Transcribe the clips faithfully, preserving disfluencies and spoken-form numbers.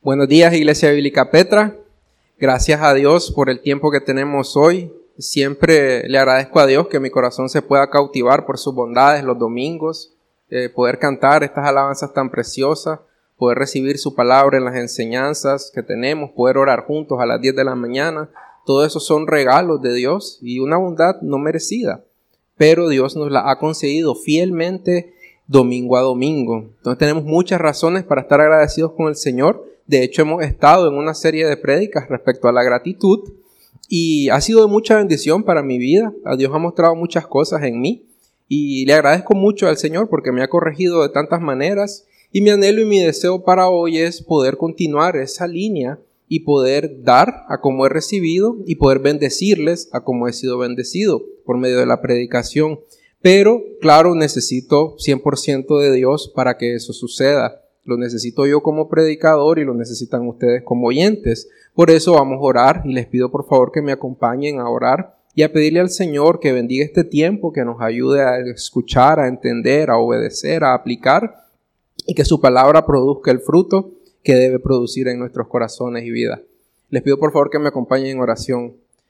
Buenos días, Iglesia Bíblica Petra. Gracias a Dios por el tiempo que tenemos hoy. Siempre le agradezco a Dios que mi corazón se pueda cautivar por sus bondades los domingos, eh, poder cantar estas alabanzas tan preciosas, poder recibir su palabra en las enseñanzas que tenemos, poder orar juntos a las diez de la mañana. Todo eso son regalos de Dios y una bondad no merecida, pero Dios nos la ha concedido fielmente domingo a domingo. Entonces tenemos muchas razones para estar agradecidos con el Señor. De hecho, hemos estado en una serie de prédicas respecto a la gratitud y ha sido de mucha bendición para mi vida. Dios ha mostrado muchas cosas en mí y le agradezco mucho al Señor porque me ha corregido de tantas maneras, y mi anhelo y mi deseo para hoy es poder continuar esa línea y poder dar a como he recibido y poder bendecirles a como he sido bendecido por medio de la predicación. Pero, claro, necesito cien por ciento de Dios para que eso suceda. Lo necesito yo como predicador y lo necesitan ustedes como oyentes. Por eso vamos a orar y les pido por favor que me acompañen a orar y a pedirle al Señor que bendiga este tiempo, que nos ayude a escuchar, a entender, a obedecer, a aplicar y que su palabra produzca el fruto que debe producir en nuestros corazones y vida. Les pido por favor que me acompañen en oración.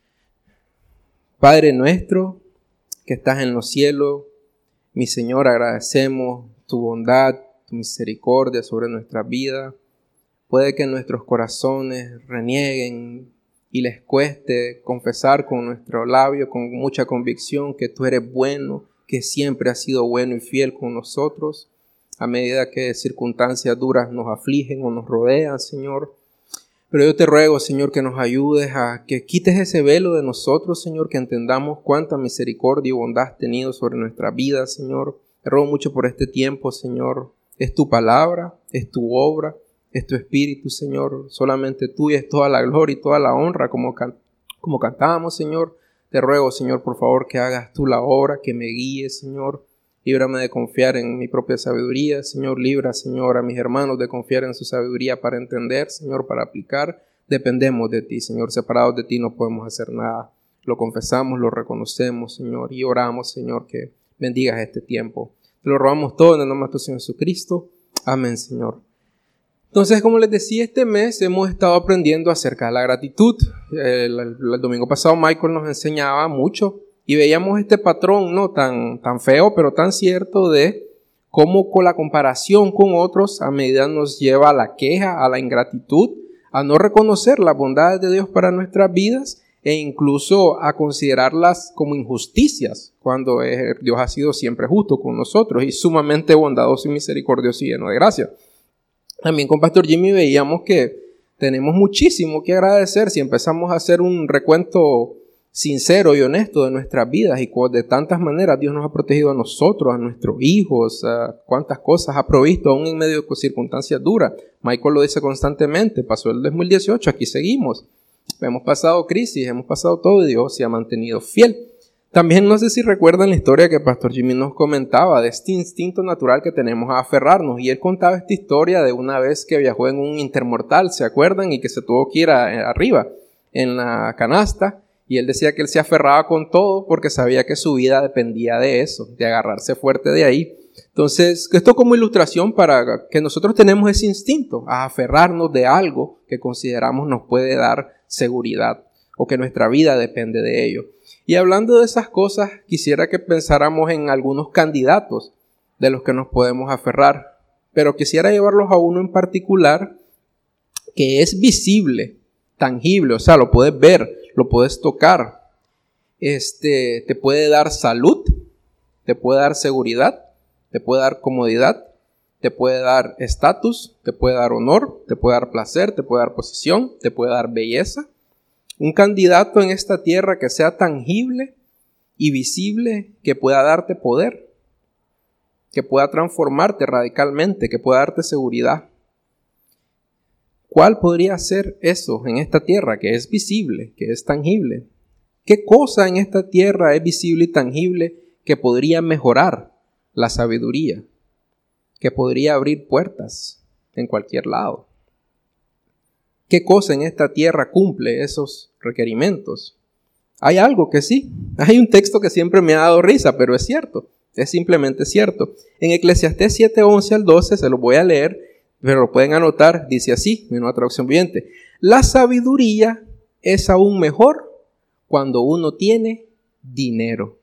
Padre nuestro que estás en los cielos, mi Señor, agradecemos tu bondad, tu misericordia sobre nuestra vida. Puede que nuestros corazones renieguen y les cueste confesar con nuestro labio, con mucha convicción, que tú eres bueno, que siempre has sido bueno y fiel con nosotros, a medida que circunstancias duras nos afligen o nos rodean, Señor. Pero yo te ruego, Señor, que nos ayudes a que quites ese velo de nosotros, Señor, que entendamos cuánta misericordia y bondad has tenido sobre nuestra vida, Señor. Te ruego mucho por este tiempo, Señor. Es tu palabra, es tu obra, es tu espíritu, Señor. Solamente tuya es toda la gloria y toda la honra, como, can- como cantábamos, Señor. Te ruego, Señor, por favor, que hagas tú la obra, que me guíes, Señor. Líbrame de confiar en mi propia sabiduría, Señor. Libra, Señor, a mis hermanos de confiar en su sabiduría para entender, Señor, para aplicar. Dependemos de ti, Señor. Separados de ti no podemos hacer nada. Lo confesamos, lo reconocemos, Señor, y oramos, Señor, que bendigas este tiempo. Te lo rogamos todo en el nombre de tu Señor Jesucristo. Amén, Señor. Entonces, como les decía, este mes hemos estado aprendiendo acerca de la gratitud. El, el, el domingo pasado Michael nos enseñaba mucho y veíamos este patrón, no tan, tan feo, pero tan cierto, de cómo con la comparación con otros a medida nos lleva a la queja, a la ingratitud, a no reconocer las bondades de Dios para nuestras vidas e incluso a considerarlas como injusticias, cuando Dios ha sido siempre justo con nosotros y sumamente bondadoso y misericordioso y lleno de gracia. También con Pastor Jimmy veíamos que tenemos muchísimo que agradecer si empezamos a hacer un recuento sincero y honesto de nuestras vidas y de tantas maneras Dios nos ha protegido a nosotros, a nuestros hijos, a cuántas cosas ha provisto aún en medio de circunstancias duras. Michael lo dice constantemente, pasó el dos mil dieciocho, aquí seguimos. Hemos pasado crisis, hemos pasado todo y Dios se ha mantenido fiel. También no sé si recuerdan la historia que Pastor Jimmy nos comentaba de este instinto natural que tenemos a aferrarnos. Y él contaba esta historia de una vez que viajó en un intermortal, ¿se acuerdan? Y que se tuvo que ir a, arriba en la canasta. Y él decía que él se aferraba con todo porque sabía que su vida dependía de eso, de agarrarse fuerte de ahí. Entonces, esto como ilustración para que nosotros tenemos ese instinto a aferrarnos de algo que consideramos nos puede dar seguridad o que nuestra vida depende de ello. Y hablando de esas cosas, quisiera que pensáramos en algunos candidatos de los que nos podemos aferrar, pero quisiera llevarlos a uno en particular que es visible, tangible, o sea, lo puedes ver, lo puedes tocar. Este, te puede dar salud, te puede dar seguridad, te puede dar comodidad, te puede dar estatus, te puede dar honor, te puede dar placer, te puede dar posición, te puede dar belleza. Un candidato en esta tierra que sea tangible y visible, que pueda darte poder, que pueda transformarte radicalmente, que pueda darte seguridad. ¿Cuál podría ser eso en esta tierra que es visible, que es tangible? ¿Qué cosa en esta tierra es visible y tangible que podría mejorar la sabiduría, que podría abrir puertas en cualquier lado? ¿Qué cosa en esta tierra cumple esos requerimientos? Hay algo que sí. Hay un texto que siempre me ha dado risa, pero es cierto. Es simplemente cierto. En Eclesiastés siete, once al doce, se lo voy a leer. pero lo pueden anotar, dice así, en una traducción viviente: la sabiduría es aún mejor cuando uno tiene dinero.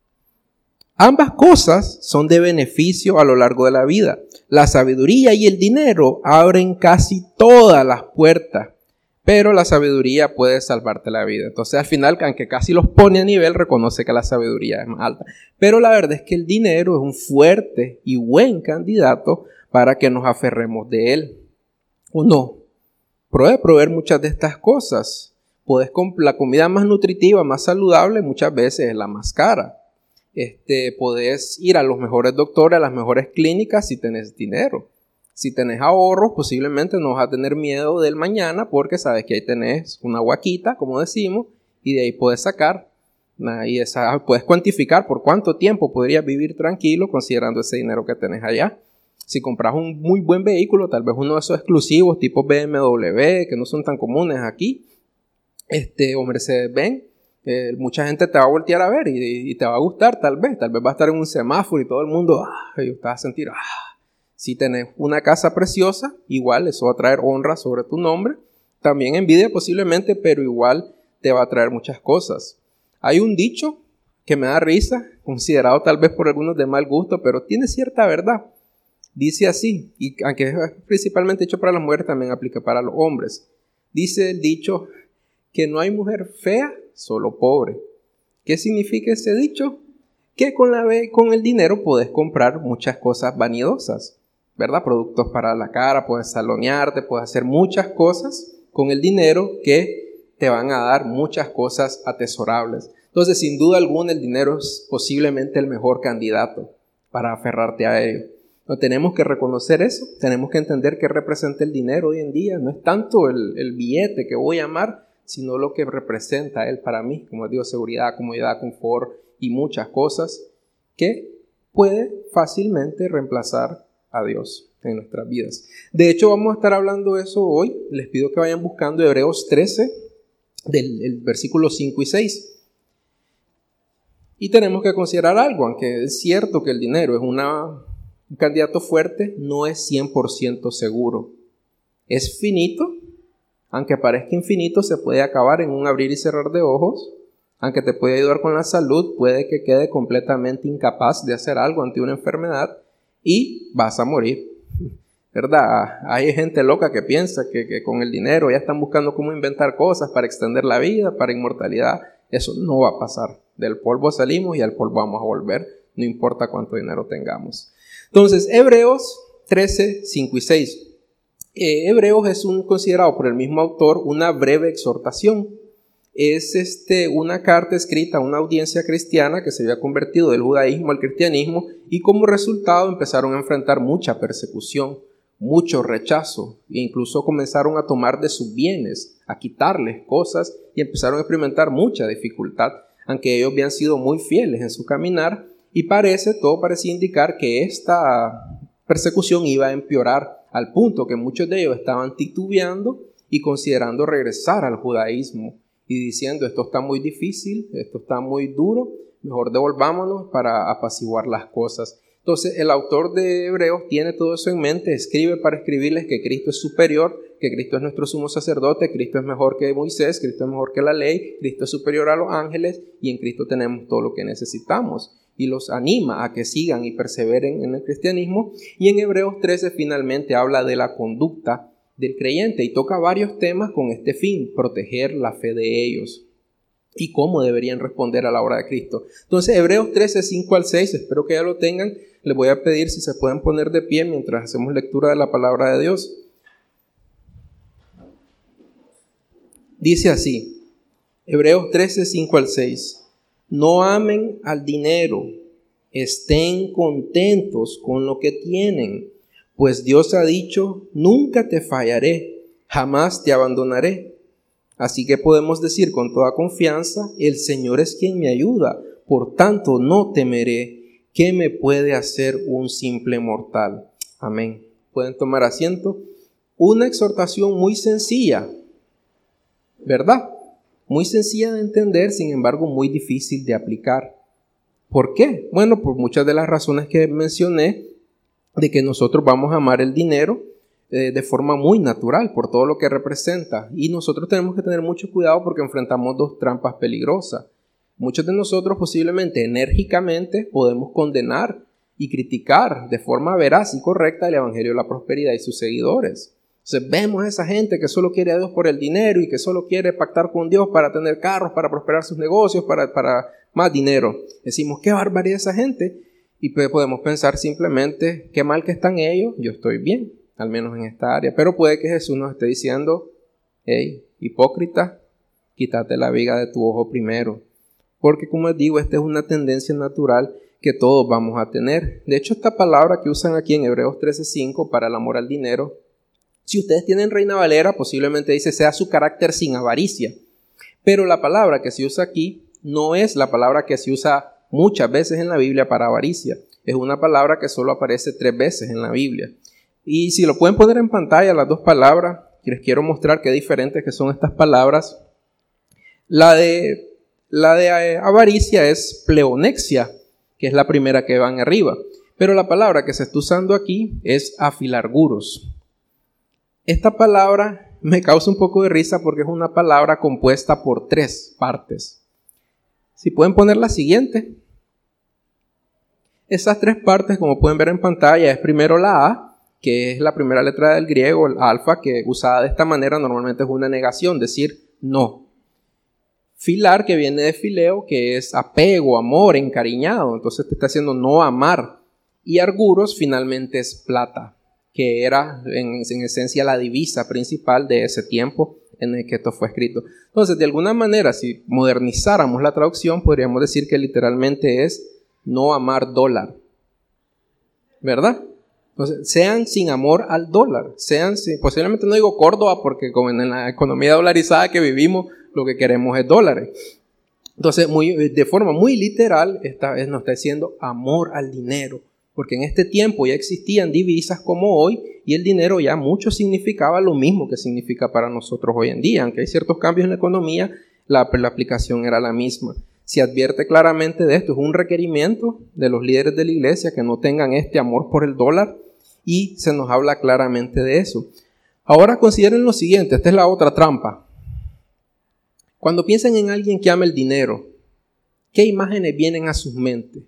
Ambas cosas son de beneficio a lo largo de la vida. La sabiduría y el dinero abren casi todas las puertas, pero la sabiduría puede salvarte la vida. Entonces, al final, aunque casi los pone a nivel, reconoce que la sabiduría es más alta. Pero la verdad es que el dinero es un fuerte y buen candidato para que nos aferremos de él. ¿O no? Puede proveer muchas de estas cosas. Puedes comprar la comida más nutritiva, más saludable, muchas veces es la más cara. Este, podés ir a los mejores doctores, a las mejores clínicas si tenés dinero. Si tenés ahorros, posiblemente no vas a tener miedo del mañana porque sabes que ahí tenés una guaquita, como decimos, y de ahí puedes sacar. Y esa, puedes cuantificar por cuánto tiempo podrías vivir tranquilo considerando ese dinero que tenés allá. Si compras un muy buen vehículo, tal vez uno de esos exclusivos tipo B M W, que no son tan comunes aquí, este, o Mercedes-Benz, Eh, mucha gente te va a voltear a ver y, y te va a gustar tal vez, tal vez va a estar en un semáforo y todo el mundo, ah, y te vas a sentir, ah. Si tenés una casa preciosa, igual eso va a traer honra sobre tu nombre, también envidia posiblemente, pero igual te va a traer muchas cosas. Hay un dicho que me da risa, considerado tal vez por algunos de mal gusto, pero tiene cierta verdad. Dice así, y aunque es principalmente hecho para las mujeres, también aplica para los hombres. Dice el dicho que no hay mujer fea, solo pobre. ¿Qué significa ese dicho? Que con, la, con el dinero puedes comprar muchas cosas vanidosas, ¿verdad? Productos para la cara, puedes salonearte, puedes hacer muchas cosas con el dinero que te van a dar muchas cosas atesorables. Entonces, sin duda alguna, el dinero es posiblemente el mejor candidato para aferrarte a ello. No tenemos que reconocer eso, tenemos que entender qué representa el dinero hoy en día. No es tanto el, el billete que voy a amar, sino lo que representa él para mí, como digo, seguridad, comodidad, confort y muchas cosas que puede fácilmente reemplazar a Dios en nuestras vidas. De hecho, vamos a estar hablando de eso hoy. Les pido que vayan buscando Hebreos trece, del el versículo cinco y seis. Y tenemos que considerar algo, aunque es cierto que el dinero es una, un candidato fuerte, no es cien por ciento seguro. Es finito. Aunque parezca infinito, se puede acabar en un abrir y cerrar de ojos. Aunque te puede ayudar con la salud, puede que quede completamente incapaz de hacer algo ante una enfermedad y vas a morir, ¿verdad? Hay gente loca que piensa que, que con el dinero ya están buscando cómo inventar cosas para extender la vida, para inmortalidad. Eso no va a pasar. Del polvo salimos y al polvo vamos a volver, no importa cuánto dinero tengamos. Entonces, Hebreos trece, cinco y seis. Eh, Hebreos es un, considerado por el mismo autor una breve exhortación. Es este, una carta escrita a una audiencia cristiana que se había convertido del judaísmo al cristianismo y como resultado empezaron a enfrentar mucha persecución, mucho rechazo e incluso comenzaron a tomar de sus bienes, a quitarles cosas y empezaron a experimentar mucha dificultad, aunque ellos habían sido muy fieles en su caminar y parece, todo parecía indicar que esta persecución iba a empeorar al punto que muchos de ellos estaban titubeando y considerando regresar al judaísmo y diciendo esto está muy difícil, esto está muy duro, mejor devolvámonos para apaciguar las cosas. Entonces el autor de Hebreos tiene todo eso en mente, escribe para escribirles que Cristo es superior, que Cristo es nuestro sumo sacerdote, Cristo es mejor que Moisés, Cristo es mejor que la ley, Cristo es superior a los ángeles y en Cristo tenemos todo lo que necesitamos. Y los anima a que sigan y perseveren en el cristianismo. Y en Hebreos trece finalmente habla de la conducta del creyente y toca varios temas con este fin, proteger la fe de ellos y cómo deberían responder a la obra de Cristo. Entonces, Hebreos trece, cinco al seis, espero que ya lo tengan. Les voy a pedir si se pueden poner de pie mientras hacemos lectura de la palabra de Dios. Dice así, Hebreos trece, cinco al seis. No amen al dinero, estén contentos con lo que tienen, pues Dios ha dicho, nunca te fallaré, jamás te abandonaré. Así que podemos decir con toda confianza, el Señor es quien me ayuda, por tanto no temeré. ¿Qué me puede hacer un simple mortal? Amén. Pueden tomar asiento. Una exhortación muy sencilla, ¿verdad? Muy sencilla de entender, sin embargo muy difícil de aplicar. ¿Por qué? Bueno, por muchas de las razones que mencioné, de que nosotros vamos a amar el dinero, eh, de forma muy natural por todo lo que representa. Y nosotros tenemos que tener mucho cuidado porque enfrentamos dos trampas peligrosas. Muchos de nosotros posiblemente enérgicamente podemos condenar y criticar de forma veraz y correcta el Evangelio de la Prosperidad y sus seguidores. Entonces vemos a esa gente que solo quiere a Dios por el dinero y que solo quiere pactar con Dios para tener carros, para prosperar sus negocios, para, para más dinero. Decimos, qué barbaridad esa gente. Y podemos pensar simplemente, qué mal que están ellos, yo estoy bien, al menos en esta área. Pero puede que Jesús nos esté diciendo, hey, hipócrita, quítate la viga de tu ojo primero. Porque como les digo, esta es una tendencia natural que todos vamos a tener. De hecho, esta palabra que usan aquí en Hebreos trece cinco para el amor al dinero, si ustedes tienen Reina Valera, posiblemente dice sea su carácter sin avaricia. Pero la palabra que se usa aquí no es la palabra que se usa muchas veces en la Biblia para avaricia. Es una palabra que solo aparece tres veces en la Biblia. Y si lo pueden poner en pantalla, las dos palabras, les quiero mostrar qué diferentes que son estas palabras. La de, la de avaricia es pleonexia, que es la primera que van arriba. Pero la palabra que se está usando aquí es afilarguros. Esta palabra me causa un poco de risa porque es una palabra compuesta por tres partes. Si pueden poner la siguiente. Esas tres partes, como pueden ver en pantalla, es primero la A, que es la primera letra del griego, el alfa, que usada de esta manera normalmente es una negación, decir no. Filar, que viene de fileo, que es apego, amor, encariñado, entonces te está haciendo no amar. Y arguros finalmente es plata, que era en, en esencia la divisa principal de ese tiempo en el que esto fue escrito. Entonces, de alguna manera, si modernizáramos la traducción, podríamos decir que literalmente es no amar dólar, ¿verdad? Entonces, sean sin amor al dólar, sean sin, posiblemente no digo Córdoba, porque como en la economía dolarizada que vivimos, lo que queremos es dólares. Entonces, muy, de forma muy literal, esta vez nos está diciendo amor al dinero. Porque en este tiempo ya existían divisas como hoy y el dinero ya mucho significaba lo mismo que significa para nosotros hoy en día. Aunque hay ciertos cambios en la economía, la, la aplicación era la misma. Se advierte claramente de esto, es un requerimiento de los líderes de la iglesia que no tengan este amor por el dólar y se nos habla claramente de eso. Ahora consideren lo siguiente, esta es la otra trampa. Cuando piensen en alguien que ama el dinero, ¿qué imágenes vienen a sus mentes?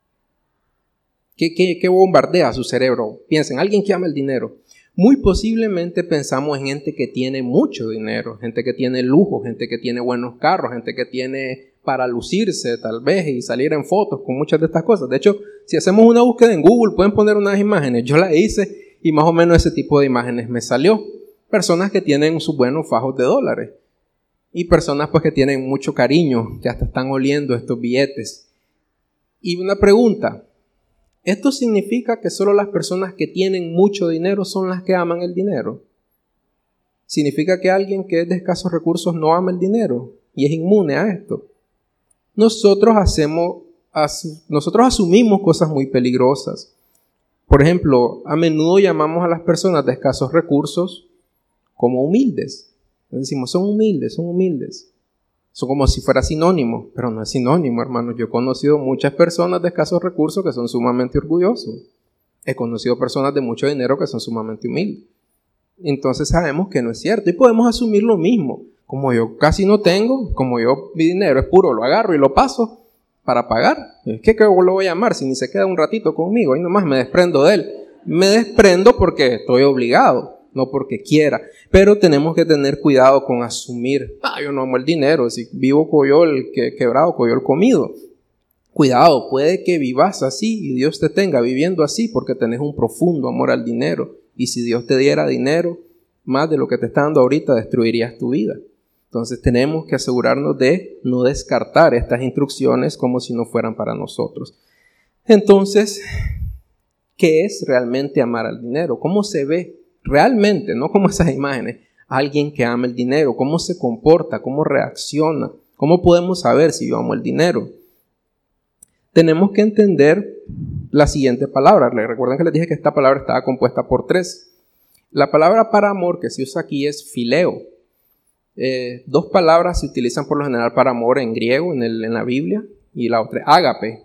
¿Qué, qué, qué bombardea su cerebro? Piensen, alguien que ama el dinero. Muy posiblemente pensamos en gente que tiene mucho dinero, gente que tiene lujo, gente que tiene buenos carros, gente que tiene para lucirse tal vez y salir en fotos con muchas de estas cosas. De hecho, si hacemos una búsqueda en Google, pueden poner unas imágenes. Yo la hice y más o menos ese tipo de imágenes me salió. Personas que tienen sus buenos fajos de dólares y personas pues que tienen mucho cariño, que hasta están oliendo estos billetes. Y una pregunta. ¿Esto significa que solo las personas que tienen mucho dinero son las que aman el dinero? ¿Significa que alguien que es de escasos recursos no ama el dinero y es inmune a esto? Nosotros hacemos, nosotros asumimos cosas muy peligrosas. Por ejemplo, a menudo llamamos a las personas de escasos recursos como humildes. Decimos, son humildes, son humildes. Son como si fuera sinónimo, pero no es sinónimo, hermanos. Yo he conocido muchas personas de escasos recursos que son sumamente orgullosos. He conocido personas de mucho dinero que son sumamente humildes. Entonces sabemos que no es cierto y podemos asumir lo mismo. Como yo casi no tengo, como yo mi dinero es puro, lo agarro y lo paso para pagar. Es que ¿qué lo voy a llamar si ni se queda un ratito conmigo? Ahí nomás me desprendo de él. Me desprendo porque estoy obligado. No porque quiera, pero tenemos que tener cuidado con asumir, ah, yo no amo el dinero, si vivo coyol que, quebrado, coyol comido. Cuidado, puede que vivas así y Dios te tenga viviendo así porque tenés un profundo amor al dinero. Y si Dios te diera dinero, más de lo que te está dando ahorita, destruirías tu vida. Entonces tenemos que asegurarnos de no descartar estas instrucciones como si no fueran para nosotros. Entonces, ¿qué es realmente amar al dinero? ¿Cómo se ve? Realmente, no como esas imágenes, alguien que ama el dinero, cómo se comporta, cómo reacciona, cómo podemos saber si yo amo el dinero. Tenemos que entender la siguiente palabra. Recuerden que les dije que esta palabra estaba compuesta por tres. La palabra para amor que se usa aquí es fileo. Eh, dos palabras se utilizan por lo general para amor en griego, en, el, en la Biblia, y la otra es ágape.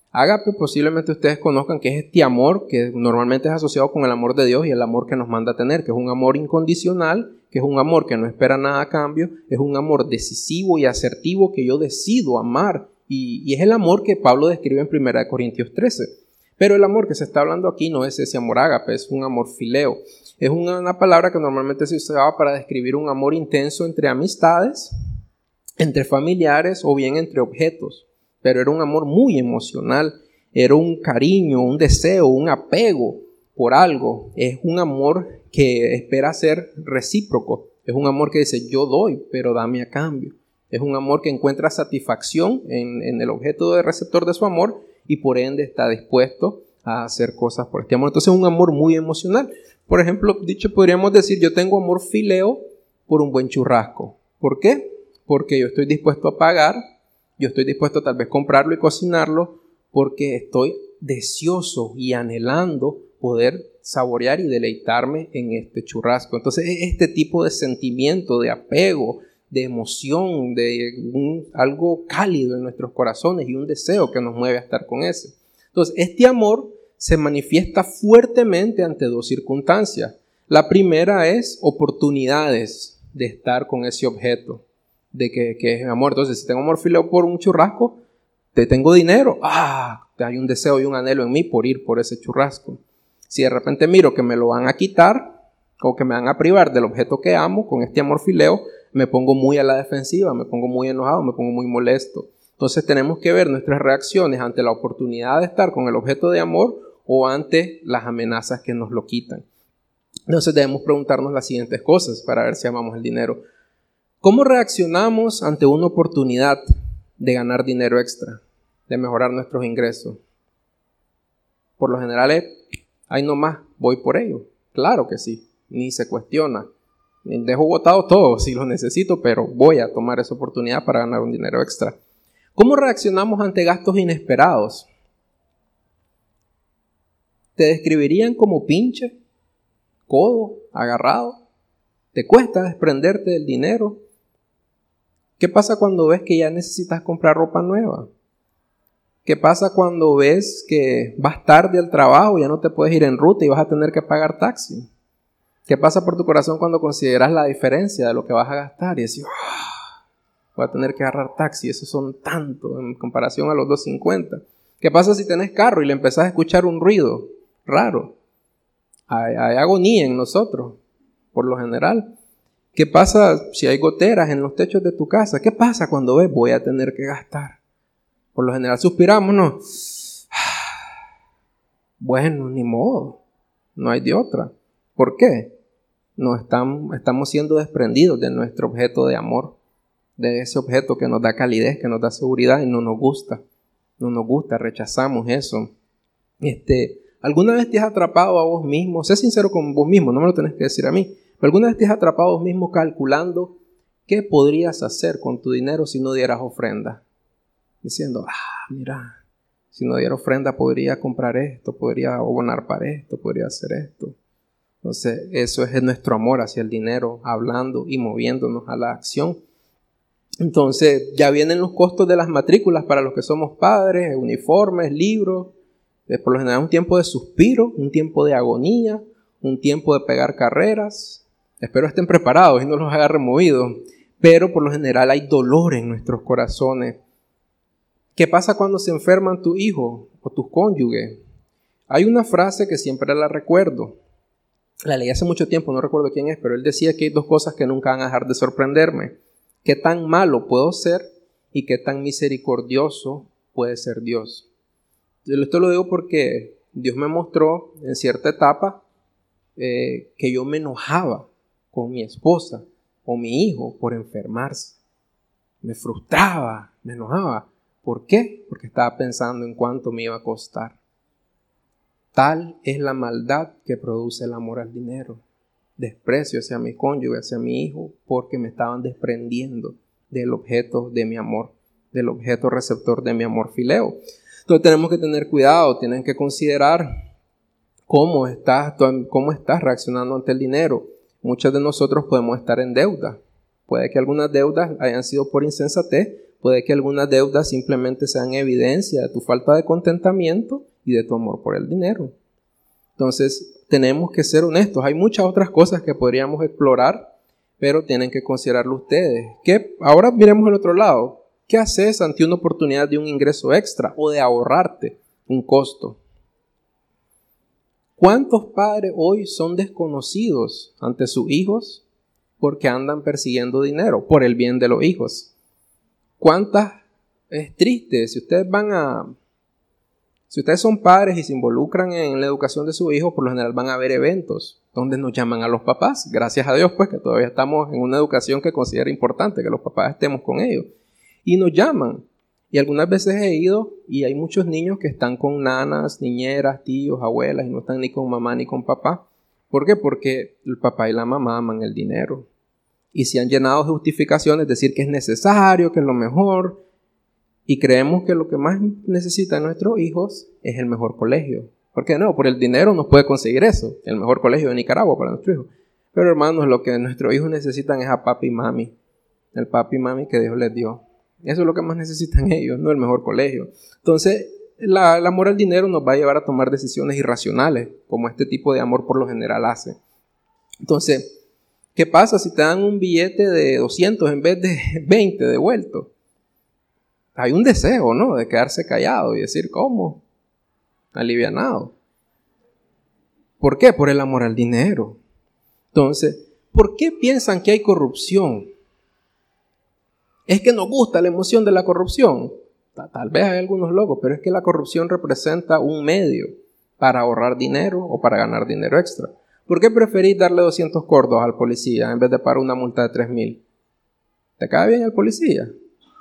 Ágape posiblemente ustedes conozcan que es este amor que normalmente es asociado con el amor de Dios y el amor que nos manda a tener, que es un amor incondicional, que es un amor que no espera nada a cambio, es un amor decisivo y asertivo que yo decido amar. Y, y es el amor que Pablo describe en primera de Corintios trece. Pero el amor que se está hablando aquí no es ese amor ágape, es un amor fileo. Es una, una palabra que normalmente se usaba para describir un amor intenso entre amistades, entre familiares o bien entre objetos. Pero era un amor muy emocional, era un cariño, un deseo, un apego por algo. Es un amor que espera ser recíproco. Es un amor que dice, yo doy, pero dame a cambio. Es un amor que encuentra satisfacción en, en el objeto de receptor de su amor y por ende está dispuesto a hacer cosas por este amor. Entonces es un amor muy emocional. Por ejemplo, dicho podríamos decir, yo tengo amor fileo por un buen churrasco. ¿Por qué? Porque yo estoy dispuesto a pagar. Yo estoy dispuesto a tal vez comprarlo y cocinarlo porque estoy deseoso y anhelando poder saborear y deleitarme en este churrasco. Entonces, este tipo de sentimiento, de apego, de emoción, de un, algo cálido en nuestros corazones y un deseo que nos mueve a estar con ese. Entonces, este amor se manifiesta fuertemente ante dos circunstancias. La primera es oportunidades de estar con ese objeto. De que, que es amor. Entonces, si tengo amor fileo por un churrasco, te tengo dinero. Ah, hay un deseo y un anhelo en mí por ir por ese churrasco. Si de repente miro que me lo van a quitar o que me van a privar del objeto que amo, con este amor fileo, me pongo muy a la defensiva, me pongo muy enojado, me pongo muy molesto. Entonces, tenemos que ver nuestras reacciones ante la oportunidad de estar con el objeto de amor o ante las amenazas que nos lo quitan. Entonces, debemos preguntarnos las siguientes cosas para ver si amamos el dinero. ¿Cómo reaccionamos ante una oportunidad de ganar dinero extra, de mejorar nuestros ingresos? Por lo general es, ahí nomás, voy por ello. Claro que sí, ni se cuestiona. Dejo botado todo si lo necesito, pero voy a tomar esa oportunidad para ganar un dinero extra. ¿Cómo reaccionamos ante gastos inesperados? ¿Te describirían como pinche, codo, agarrado? ¿Te cuesta desprenderte del dinero? ¿Qué pasa cuando ves que ya necesitas comprar ropa nueva? ¿Qué pasa cuando ves que vas tarde al trabajo y ya no te puedes ir en ruta y vas a tener que pagar taxi? ¿Qué pasa por tu corazón cuando consideras la diferencia de lo que vas a gastar y decís, oh, voy a tener que agarrar taxi, eso son tanto en comparación a los dos cincuenta? ¿Qué pasa si tenés carro y le empezás a escuchar un ruido raro? Hay, hay agonía en nosotros, por lo general. ¿Qué pasa si hay goteras en los techos de tu casa? ¿Qué pasa cuando ves voy a tener que gastar? Por lo general suspiramos, ¿no? Bueno, ni modo. No hay de otra. ¿Por qué? No estamos, estamos siendo desprendidos de nuestro objeto de amor, de ese objeto que nos da calidez, que nos da seguridad y no nos gusta. No nos gusta, rechazamos eso. Este, ¿alguna vez te has atrapado a vos mismo? Sé sincero con vos mismo, no me lo tenés que decir a mí. ¿Alguna vez te has atrapado vos mismo calculando qué podrías hacer con tu dinero si no dieras ofrenda? Diciendo, ah, mira, si no diera ofrenda podría comprar esto, podría abonar para esto, podría hacer esto. Entonces, eso es nuestro amor hacia el dinero, hablando y moviéndonos a la acción. Entonces, ya vienen los costos de las matrículas para los que somos padres, uniformes, libros. Por lo general, un tiempo de suspiro, un tiempo de agonía, un tiempo de pegar carreras. Espero estén preparados y no los haya removido. Pero por lo general hay dolor en nuestros corazones. ¿Qué pasa cuando se enferman tu hijo o tus cónyuges? Hay una frase que siempre la recuerdo. La leí hace mucho tiempo, no recuerdo quién es, pero él decía que hay dos cosas que nunca van a dejar de sorprenderme. ¿Qué tan malo puedo ser y qué tan misericordioso puede ser Dios? Esto lo digo porque Dios me mostró en cierta etapa eh, que yo me enojaba con mi esposa o mi hijo por enfermarse. Me frustraba, me enojaba. ¿Por qué? Porque estaba pensando en cuánto me iba a costar. Tal es la maldad que produce el amor al dinero. Desprecio hacia mi cónyuge, hacia mi hijo, porque me estaban desprendiendo del objeto de mi amor, del objeto receptor de mi amor fileo. Entonces tenemos que tener cuidado, tienen que considerar cómo estás, cómo estás reaccionando ante el dinero. Muchos de nosotros podemos estar en deuda. Puede que algunas deudas hayan sido por insensatez, Puede que algunas deudas simplemente sean evidencia de tu falta de contentamiento y de tu amor por el dinero. Entonces, tenemos que ser honestos. Hay muchas otras cosas que podríamos explorar, pero tienen que considerarlo ustedes. ¿Qué? Ahora miremos el otro lado. ¿Qué haces ante una oportunidad de un ingreso extra o de ahorrarte un costo? ¿Cuántos padres hoy son desconocidos ante sus hijos porque andan persiguiendo dinero por el bien de los hijos? ¿Cuántas? Es triste. Si ustedes van a... Si ustedes son padres y se involucran en la educación de sus hijos, por lo general van a ver eventos donde nos llaman a los papás. Gracias a Dios, pues, que todavía estamos en una educación que considera importante que los papás estemos con ellos. Y nos llaman. Y algunas veces he ido y hay muchos niños que están con nanas, niñeras, tíos, abuelas y no están ni con mamá ni con papá. ¿Por qué? Porque el papá y la mamá aman el dinero. Y se han llenado de justificaciones, decir que es necesario, que es lo mejor. Y creemos que lo que más necesitan nuestros hijos es el mejor colegio. ¿Por qué no? Por el dinero nos puede conseguir eso. El mejor colegio de Nicaragua para nuestros hijos. Pero hermanos, lo que nuestros hijos necesitan es a papi y mami. El papi y mami que Dios les dio. Eso es lo que más necesitan ellos, no el mejor colegio. Entonces, la, el amor al dinero nos va a llevar a tomar decisiones irracionales, como este tipo de amor por lo general hace. Entonces, ¿qué pasa si te dan un billete de doscientos en vez de veinte devuelto? Hay un deseo, ¿no? De quedarse callado y decir, ¿cómo? Alivianado. ¿Por qué? Por el amor al dinero. Entonces, ¿por qué piensan que hay corrupción? Es que nos gusta la emoción de la corrupción. Tal vez hay algunos locos, pero es que la corrupción representa un medio para ahorrar dinero o para ganar dinero extra. ¿Por qué preferís darle doscientos cordos al policía en vez de pagar una multa de tres mil? ¿Te cae bien el policía?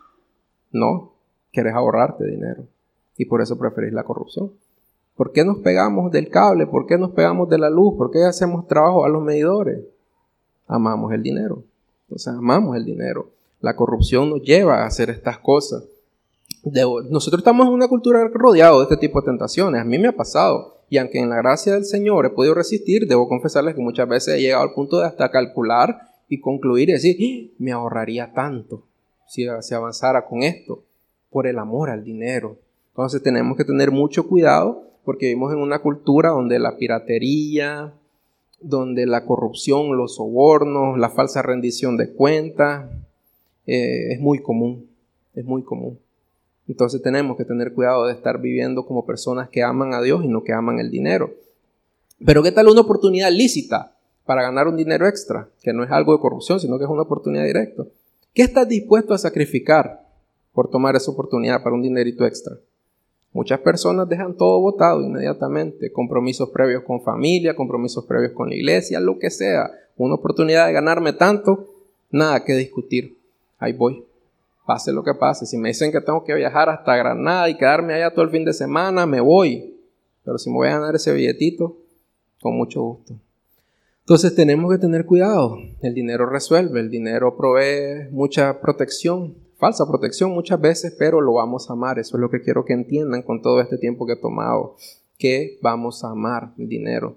No, querés ahorrarte dinero y por eso preferís la corrupción. ¿Por qué nos pegamos del cable? ¿Por qué nos pegamos de la luz? ¿Por qué hacemos trabajo a los medidores? Amamos el dinero. Entonces amamos el dinero. La corrupción nos lleva a hacer estas cosas. Debo, nosotros estamos en una cultura rodeada de este tipo de tentaciones. A mí me ha pasado. Y aunque en la gracia del Señor he podido resistir, debo confesarles que muchas veces he llegado al punto de hasta calcular y concluir y decir, ¡Ah! Me ahorraría tanto si se avanzara con esto, por el amor al dinero. Entonces tenemos que tener mucho cuidado porque vivimos en una cultura donde la piratería, donde la corrupción, los sobornos, la falsa rendición de cuentas, eh, es muy común, es muy común. Entonces tenemos que tener cuidado de estar viviendo como personas que aman a Dios y no que aman el dinero. Pero ¿qué tal una oportunidad lícita para ganar un dinero extra? Que no es algo de corrupción, sino que es una oportunidad directa. ¿Qué estás dispuesto a sacrificar por tomar esa oportunidad para un dinerito extra? Muchas personas dejan todo botado inmediatamente. Compromisos previos con familia, compromisos previos con la iglesia, lo que sea. Una oportunidad de ganarme tanto, nada que discutir. Ahí voy. Pase lo que pase. Si me dicen que tengo que viajar hasta Granada y quedarme allá todo el fin de semana, me voy. Pero si me voy a ganar ese billetito, con mucho gusto. Entonces tenemos que tener cuidado. El dinero resuelve, el dinero provee mucha protección, falsa protección muchas veces, pero lo vamos a amar. Eso es lo que quiero que entiendan con todo este tiempo que he tomado, que vamos a amar el dinero.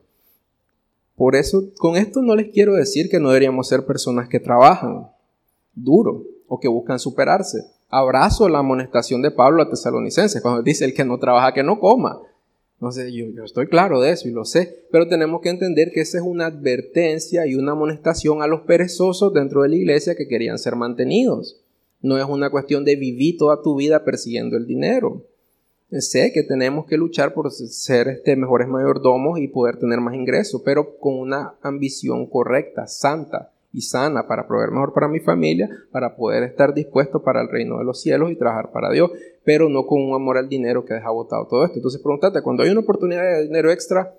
Por eso, con esto no les quiero decir que no deberíamos ser personas que trabajan duro o que buscan superarse. Abrazo la amonestación de Pablo a Tesalonicenses cuando dice el que no trabaja que no coma. No sé, yo, yo estoy claro de eso y lo sé, pero tenemos que entender que esa es una advertencia y una amonestación a los perezosos dentro de la iglesia que querían ser mantenidos. No es una cuestión de vivir toda tu vida persiguiendo el dinero. Sé que tenemos que luchar por ser este, mejores mayordomos y poder tener más ingresos, pero con una ambición correcta, santa y sana para proveer mejor para mi familia, para poder estar dispuesto para el reino de los cielos y trabajar para Dios, pero no con un amor al dinero que deja botado todo esto. Entonces pregúntate, cuando hay una oportunidad de dinero extra,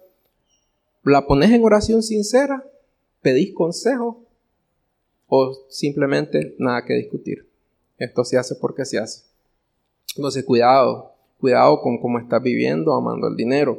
¿la pones en oración sincera? ¿Pedís consejo? ¿O simplemente nada que discutir? Esto se hace porque se hace. Entonces cuidado, cuidado con cómo estás viviendo, amando el dinero.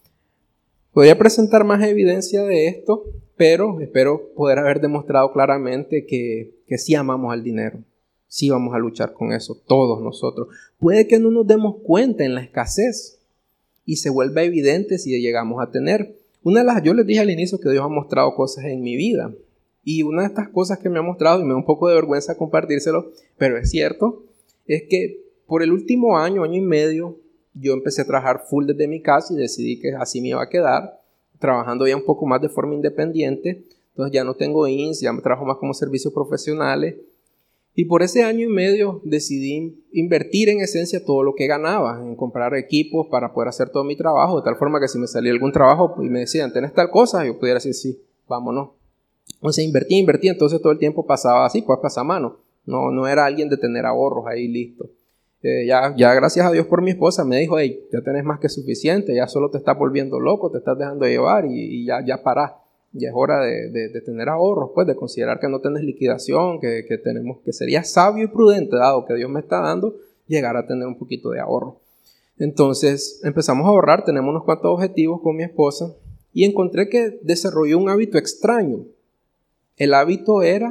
Podría presentar más evidencia de esto, pero espero poder haber demostrado claramente que, que sí amamos al dinero. Sí vamos a luchar con eso, todos nosotros. Puede que no nos demos cuenta en la escasez y se vuelva evidente si llegamos a tener. Una de las, yo les dije al inicio que Dios ha mostrado cosas en mi vida. Y una de estas cosas que me ha mostrado, y me da un poco de vergüenza compartírselo, pero es cierto, es que por el último año, año y medio, yo empecé a trabajar full desde mi casa y decidí que así me iba a quedar, trabajando ya un poco más de forma independiente. Entonces ya no tengo I N S, ya me trabajo más como servicios profesionales. Y por ese año y medio decidí invertir en esencia todo lo que ganaba, en comprar equipos para poder hacer todo mi trabajo, de tal forma que si me salía algún trabajo y me decían, ¿tenés tal cosa? Yo pudiera decir, sí, vámonos. Entonces invertí, invertí, entonces todo el tiempo pasaba así, pues pasamano. No, no era alguien de tener ahorros ahí listo. Eh, ya, ya gracias a Dios por mi esposa me dijo, hey, ya tenés más que suficiente, ya solo te estás volviendo loco, te estás dejando llevar y, y ya, ya parás. Ya es hora de, de, de tener ahorros, pues de considerar que no tenés liquidación, que, que, tenemos, que sería sabio y prudente, dado que Dios me está dando, llegar a tener un poquito de ahorro. Entonces empezamos a ahorrar, tenemos unos cuantos objetivos con mi esposa y encontré que desarrolló un hábito extraño. El hábito era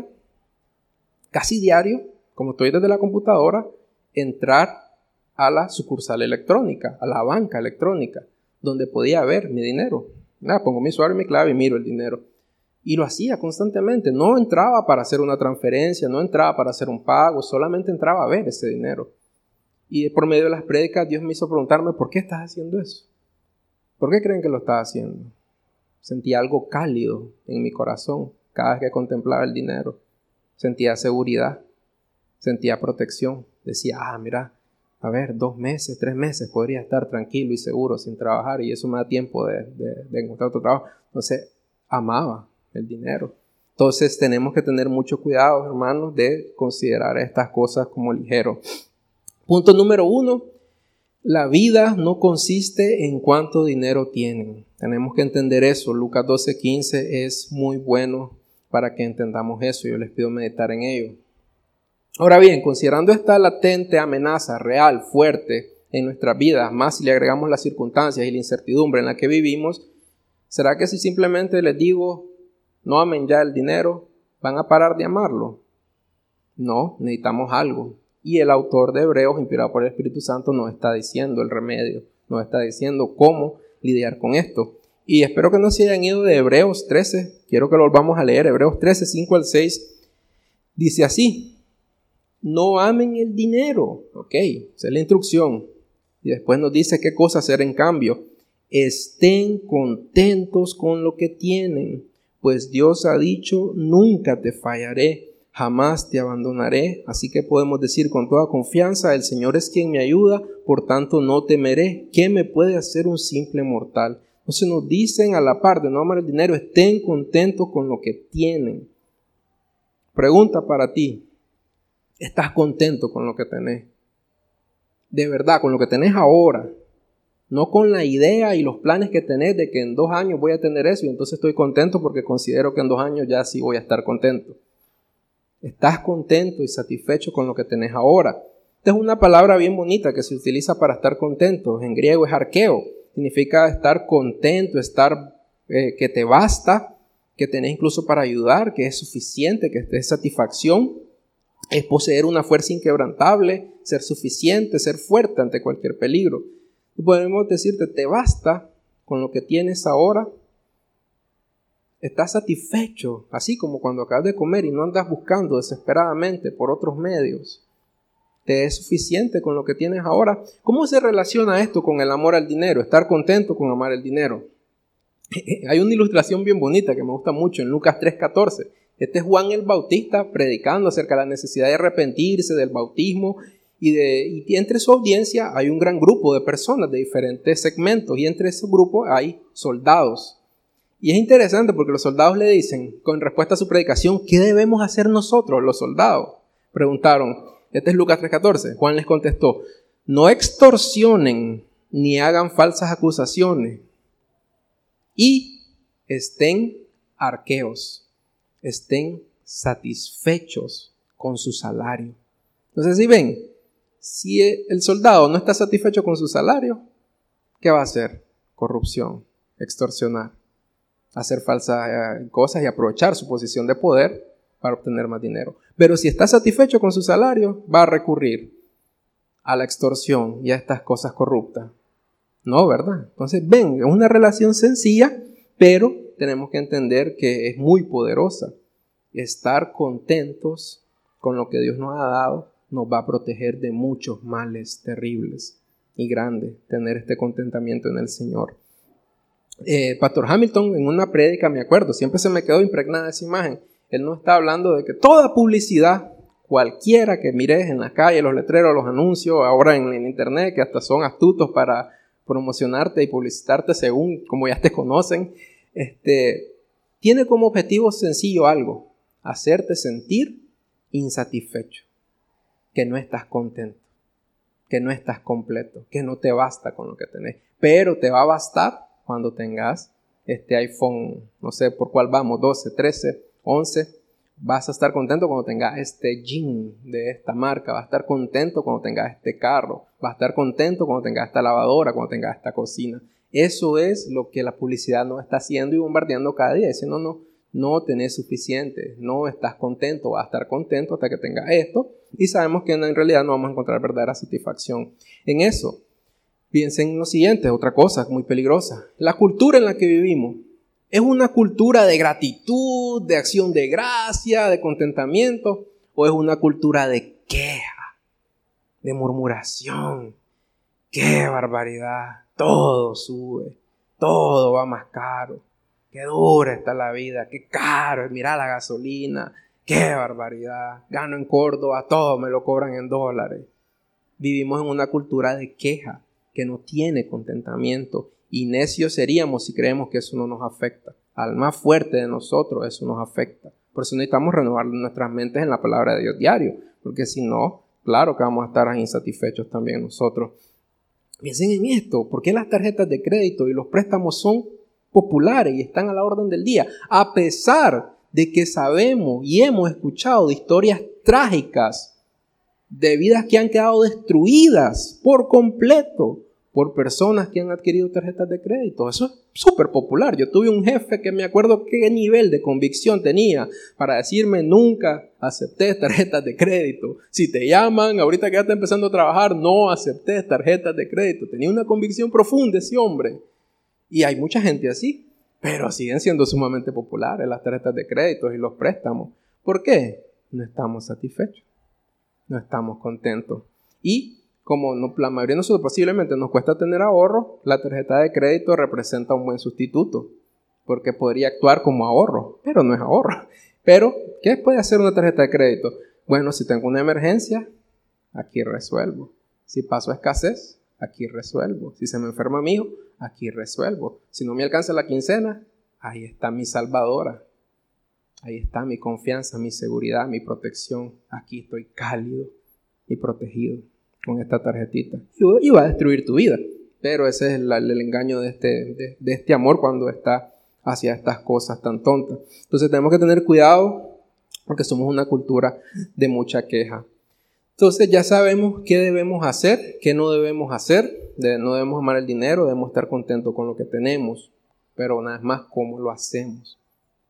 casi diario, como estoy desde la computadora, entrar a la sucursal electrónica, a la banca electrónica, donde podía ver mi dinero. Nada, pongo mi usuario y mi clave y miro el dinero. Y lo hacía constantemente. No entraba para hacer una transferencia, no entraba para hacer un pago, solamente entraba a ver ese dinero. Y por medio de las prédicas, Dios me hizo preguntarme, ¿por qué estás haciendo eso? ¿Por qué creen que lo estás haciendo? Sentía algo cálido en mi corazón cada vez que contemplaba el dinero. Sentía seguridad, sentía protección. Decía, ah, mira, a ver, dos meses, tres meses podría estar tranquilo y seguro sin trabajar y eso me da tiempo de, de, de encontrar otro trabajo. Entonces, amaba el dinero. Entonces, tenemos que tener mucho cuidado, hermanos, de considerar estas cosas como ligero. Punto número uno, la vida no consiste en cuánto dinero tienen. Tenemos que entender eso. Lucas doce quince es muy bueno para que entendamos eso. Yo les pido meditar en ello. Ahora bien, considerando esta latente amenaza real, fuerte en nuestras vidas, más si le agregamos las circunstancias y la incertidumbre en la que vivimos, ¿será que si simplemente les digo, no amen ya el dinero, van a parar de amarlo? No, necesitamos algo. Y el autor de Hebreos, inspirado por el Espíritu Santo, nos está diciendo el remedio, nos está diciendo cómo lidiar con esto. Y espero que no se hayan ido de Hebreos trece, quiero que lo volvamos a leer, Hebreos trece, cinco al seis, dice así. No amen el dinero, ok, esa es la instrucción. Y después nos dice qué cosa hacer en cambio. Estén contentos con lo que tienen, pues Dios ha dicho, nunca te fallaré, jamás te abandonaré. Así que podemos decir con toda confianza, el Señor es quien me ayuda, por tanto no temeré. ¿Qué me puede hacer un simple mortal? Entonces nos dicen a la par de no amar el dinero, estén contentos con lo que tienen. Pregunta para ti. ¿Estás contento con lo que tenés? De verdad, con lo que tenés ahora. No con la idea y los planes que tenés de que en dos años voy a tener eso y entonces estoy contento porque considero que en dos años ya sí voy a estar contento. ¿Estás contento y satisfecho con lo que tenés ahora? Esta es una palabra bien bonita que se utiliza para estar contento. En griego es arqueo. Significa estar contento, estar eh, que te basta, que tenés incluso para ayudar, que es suficiente, que es satisfacción. Es poseer una fuerza inquebrantable, ser suficiente, ser fuerte ante cualquier peligro. Y podemos decirte, ¿te basta con lo que tienes ahora? ¿Estás satisfecho? Así como cuando acabas de comer y no andas buscando desesperadamente por otros medios. ¿Te es suficiente con lo que tienes ahora? ¿Cómo se relaciona esto con el amor al dinero? Estar contento con amar el dinero. Hay una ilustración bien bonita que me gusta mucho en Lucas tres catorce. Este es Juan el Bautista predicando acerca de la necesidad de arrepentirse del bautismo y, de, y entre su audiencia hay un gran grupo de personas de diferentes segmentos y entre ese grupo hay soldados. Y es interesante porque los soldados le dicen, con respuesta a su predicación, ¿qué debemos hacer nosotros, los soldados? Preguntaron, este es Lucas tres catorce, Juan les contestó, no extorsionen ni hagan falsas acusaciones y estén arqueos. Estén satisfechos con su salario. Entonces, si ven, si el soldado no está satisfecho con su salario, ¿qué va a hacer? Corrupción, extorsionar, hacer falsas eh, cosas y aprovechar su posición de poder para obtener más dinero. Pero si está satisfecho con su salario, va a recurrir a la extorsión y a estas cosas corruptas. No, ¿verdad? Entonces, ven, es una relación sencilla, pero tenemos que entender que es muy poderosa. Estar contentos con lo que Dios nos ha dado nos va a proteger de muchos males terribles y grandes, tener este contentamiento en el Señor. Eh, Pastor Hamilton, en una prédica, me acuerdo, siempre se me quedó impregnada esa imagen. Él nos está hablando de que toda publicidad, cualquiera que mires en la calle, los letreros, los anuncios, ahora en, en internet, que hasta son astutos para promocionarte y publicitarte según como ya te conocen, este, tiene como objetivo sencillo algo: hacerte sentir insatisfecho, que no estás contento, que no estás completo, que no te basta con lo que tenés, pero te va a bastar cuando tengas este iPhone, no sé por cuál vamos, doce, trece, once, vas a estar contento cuando tengas este jean de esta marca, vas a estar contento cuando tengas este carro, vas a estar contento cuando tengas esta lavadora, cuando tengas esta cocina. Eso es lo que la publicidad nos está haciendo y bombardeando cada día, diciendo no, no tenés suficiente, no estás contento, vas a estar contento hasta que tengas esto, y sabemos que en realidad no vamos a encontrar verdadera satisfacción en eso. Piensen en lo siguiente, otra cosa muy peligrosa. La cultura en la que vivimos es una cultura de gratitud, de acción de gracia, de contentamiento, o es una cultura de queja, de murmuración. ¡Qué barbaridad! Todo sube, todo va más caro. ¡Qué dura está la vida! ¡Qué caro! Mira la gasolina. ¡Qué barbaridad! Gano en Córdoba, todo me lo cobran en dólares. Vivimos en una cultura de queja que no tiene contentamiento, y necios seríamos si creemos que eso no nos afecta. Al más fuerte de nosotros eso nos afecta. Por eso necesitamos renovar nuestras mentes en la palabra de Dios diario, porque si no, claro que vamos a estar insatisfechos también nosotros. Piensen en esto: ¿por qué las tarjetas de crédito y los préstamos son populares y están a la orden del día? A pesar de que sabemos y hemos escuchado de historias trágicas, de vidas que han quedado destruidas por completo por personas que han adquirido tarjetas de crédito. Eso es súper popular. Yo tuve un jefe que me acuerdo qué nivel de convicción tenía para decirme: nunca aceptes tarjetas de crédito. Si te llaman, ahorita que ya está empezando a trabajar, no aceptes tarjetas de crédito. Tenía una convicción profunda ese hombre. Y hay mucha gente así, pero siguen siendo sumamente populares las tarjetas de crédito y los préstamos. ¿Por qué? No estamos satisfechos. No estamos contentos. Y como no, la mayoría de nosotros posiblemente nos cuesta tener ahorro, la tarjeta de crédito representa un buen sustituto, porque podría actuar como ahorro, pero no es ahorro. Pero, ¿qué puede hacer una tarjeta de crédito? Bueno, si tengo una emergencia, aquí resuelvo. Si paso escasez, aquí resuelvo. Si se me enferma mi hijo, aquí resuelvo. Si no me alcanza la quincena, ahí está mi salvadora. Ahí está mi confianza, mi seguridad, mi protección. Aquí estoy cálido y protegido con esta tarjetita. Y va a destruir tu vida. Pero ese es el, el engaño de este, de, de este amor cuando está hacia estas cosas tan tontas. Entonces tenemos que tener cuidado porque somos una cultura de mucha queja. Entonces ya sabemos qué debemos hacer, qué no debemos hacer. De, no debemos amar el dinero, debemos estar contentos con lo que tenemos. Pero nada más, ¿cómo lo hacemos?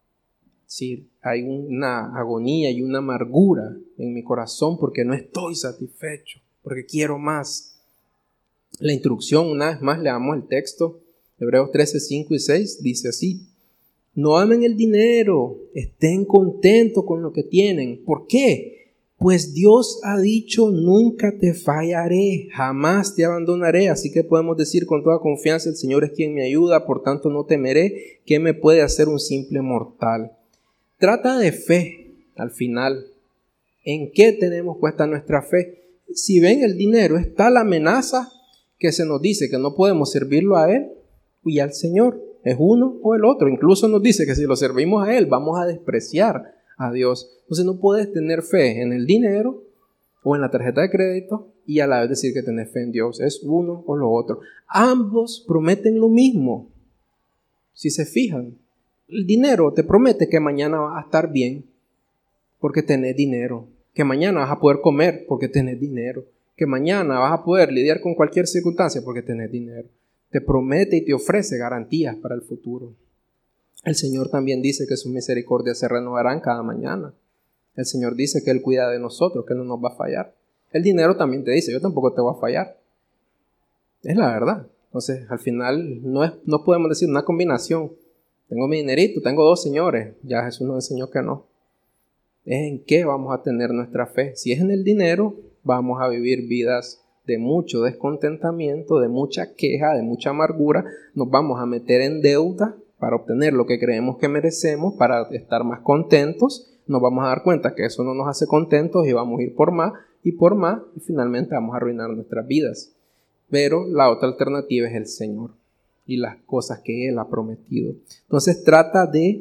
Sí, hay una agonía y una amargura en mi corazón porque no estoy satisfecho, porque quiero más. La instrucción, una vez más, leamos el texto, Hebreos trece, cinco y seis, dice así: no amen el dinero, estén contentos con lo que tienen. ¿Por qué? Pues Dios ha dicho: nunca te fallaré, jamás te abandonaré. Así que podemos decir con toda confianza: el Señor es quien me ayuda, por tanto no temeré. ¿Qué me puede hacer un simple mortal? Trata de fe, al final. ¿En qué tenemos puesta nuestra fe? Si ven el dinero, está la amenaza que se nos dice que no podemos servirlo a Él y al Señor. Es uno o el otro. Incluso nos dice que si lo servimos a Él, vamos a despreciar a Dios. Entonces no puedes tener fe en el dinero o en la tarjeta de crédito y a la vez decir que tenés fe en Dios. Es uno o lo otro. Ambos prometen lo mismo. Si se fijan, el dinero te promete que mañana vas a estar bien porque tenés dinero, que mañana vas a poder comer porque tenés dinero, que mañana vas a poder lidiar con cualquier circunstancia porque tenés dinero. Te promete y te ofrece garantías para el futuro. El Señor también dice que sus misericordias se renovarán cada mañana. El Señor dice que Él cuida de nosotros, que Él no nos va a fallar. El dinero también te dice: yo tampoco te voy a fallar. Es la verdad. Entonces, al final, no, es, no podemos decir una combinación. Tengo mi dinerito, tengo dos señores. Ya Jesús nos enseñó que no. Es en qué vamos a tener nuestra fe. Si es en el dinero, vamos a vivir vidas de mucho descontentamiento, de mucha queja, de mucha amargura. Nos vamos a meter en deuda para obtener lo que creemos que merecemos, para estar más contentos. Nos vamos a dar cuenta que eso no nos hace contentos y vamos a ir por más y por más y finalmente vamos a arruinar nuestras vidas. Pero la otra alternativa es el Señor y las cosas que Él ha prometido. Entonces trata de